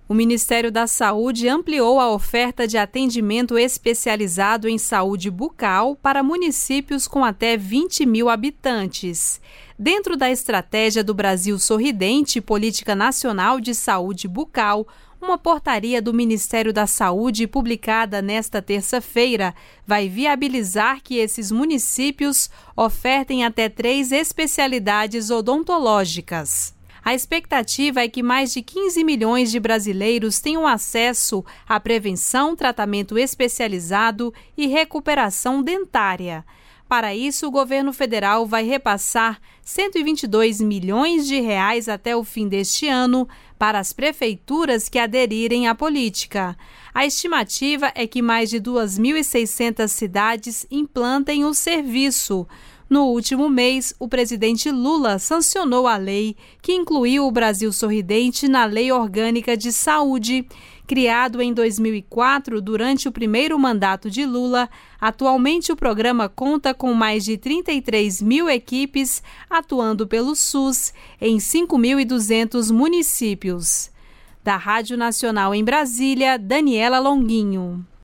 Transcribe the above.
O Ministério da Saúde ampliou a oferta de atendimento especializado em saúde bucal para municípios com até 20 mil habitantes. Dentro da estratégia do Brasil Sorridente, Política Nacional de Saúde Bucal, uma portaria do Ministério da Saúde, publicada nesta terça-feira, vai viabilizar que esses municípios ofertem até 3 especialidades odontológicas. A expectativa é que mais de 15 milhões de brasileiros tenham acesso à prevenção, tratamento especializado e recuperação dentária. Para isso, o governo federal vai repassar 122 milhões de reais até o fim deste ano para as prefeituras que aderirem à política. A estimativa é que mais de 2.600 cidades implantem o serviço. No último mês, o presidente Lula sancionou a lei que incluiu o Brasil Sorridente na Lei Orgânica de Saúde. Criado em 2004, durante o primeiro mandato de Lula, atualmente o programa conta com mais de 33 mil equipes atuando pelo SUS em 5.200 municípios. Da Rádio Nacional em Brasília, Daniela Longuinho.